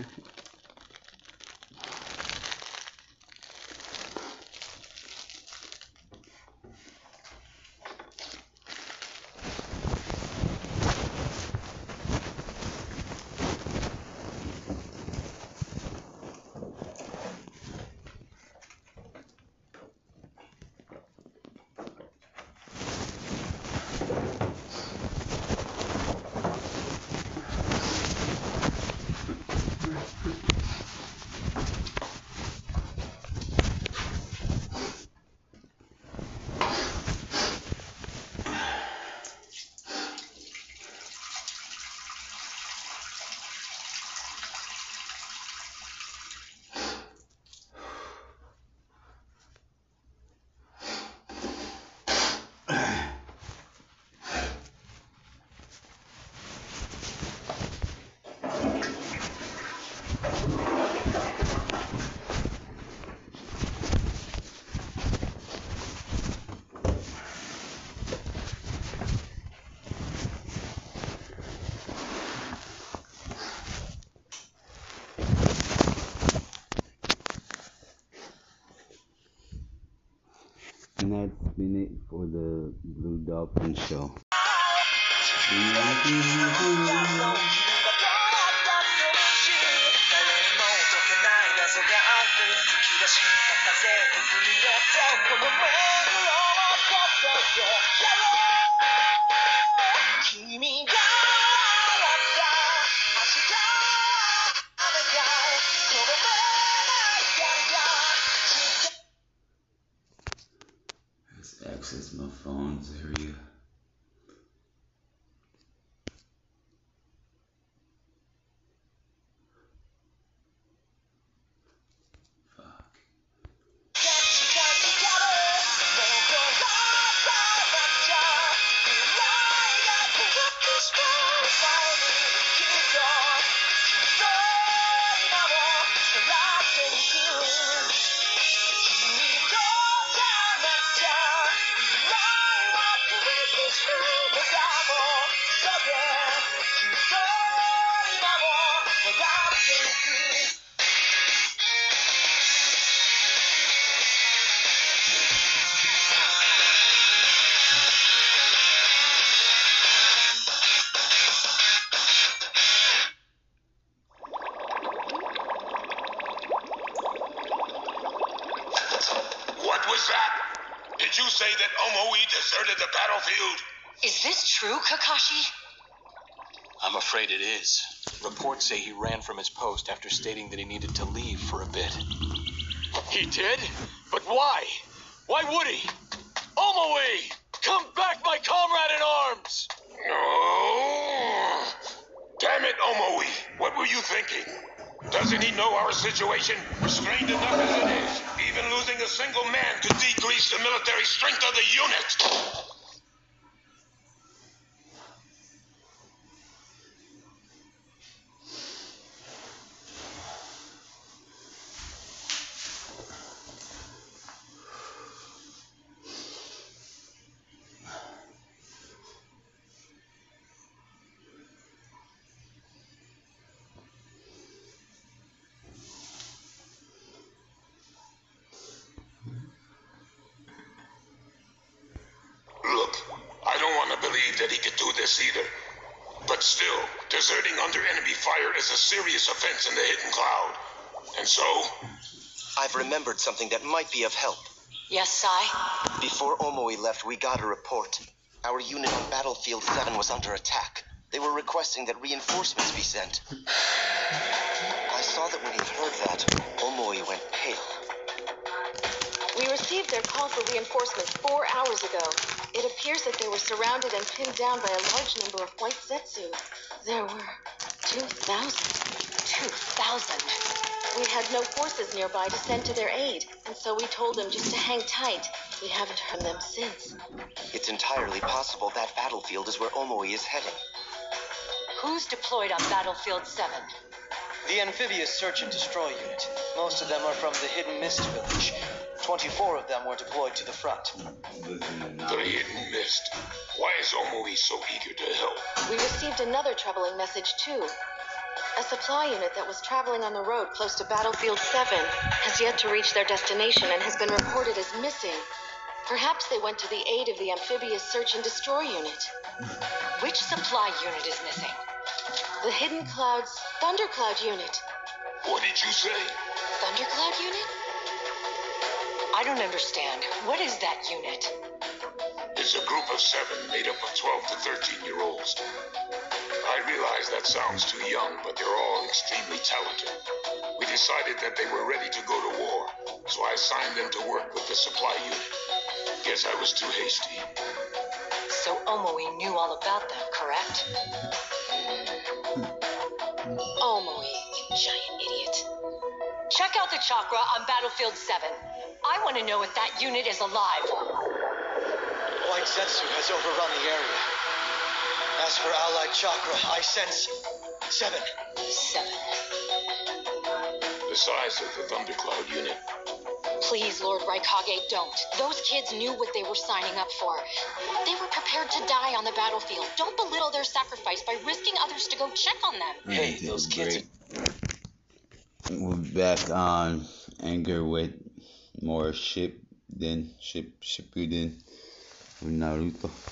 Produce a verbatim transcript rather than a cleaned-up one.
And that's been it for the Blue Dolphin Show. Let's access my phone's area. What was that? Did you say that Omoi deserted the battlefield? Is this true, Kakashi? I'm afraid it is. Reports say he ran from his post after stating that he needed to leave for a bit. He did? But why? Why would he? Omoi! Come back, my comrade in arms! No. Damn it, Omoi. What were you thinking? Doesn't he know our situation? We're strained enough as it is. Even losing a single man could decrease the military strength of the unit. Look, I don't want to believe that he could do this either. But still, deserting under enemy fire is a serious offense in the Hidden Cloud. And so... I've remembered something that might be of help. Yes, Sai? Before Omoi left, we got a report. Our unit on Battlefield seven was under attack. They were requesting that reinforcements be sent. I saw that when he heard that, Omoi went pale. We received their call for reinforcements four hours ago. It appears that they were surrounded and pinned down by a large number of white Zetsu. There were two thousand. Two thousand. We had no forces nearby to send to their aid, and so we told them just to hang tight. We haven't heard them since. It's entirely possible that battlefield is where Omoi is heading. Who's deployed on Battlefield seven? The amphibious search and destroy unit. Most of them are from the Hidden Mist village. twenty-four of them were deployed to the front. The Hidden Mist. Why is Omoi so eager to help? We received another troubling message, too. A supply unit that was traveling on the road close to Battlefield seven has yet to reach their destination and has been reported as missing. Perhaps they went to the aid of the amphibious search and destroy unit. Which supply unit is missing? The Hidden Cloud's Thundercloud unit. What did you say? Thundercloud unit? I don't understand. What is that unit? It's a group of seven made up of twelve to thirteen year olds. I realize that sounds too young, but they're all extremely talented. We decided that they were ready to go to war, so I assigned them to work with the supply unit. Guess I was too hasty. So Omoe knew all about them, correct? Omoe, you giant idiot. Check out the chakra on Battlefield seven. I want to know if that unit is alive. White Zetsu has overrun the area. As for Allied Chakra, I sense seven. Seven. The size of the Thundercloud unit. Please, Lord Raikage, don't. Those kids knew what they were signing up for. They were prepared to die on the battlefield. Don't belittle their sacrifice by risking others to go check on them. Hey, those kids. We're back on Anger with more ship than ship Shippuden with Naruto.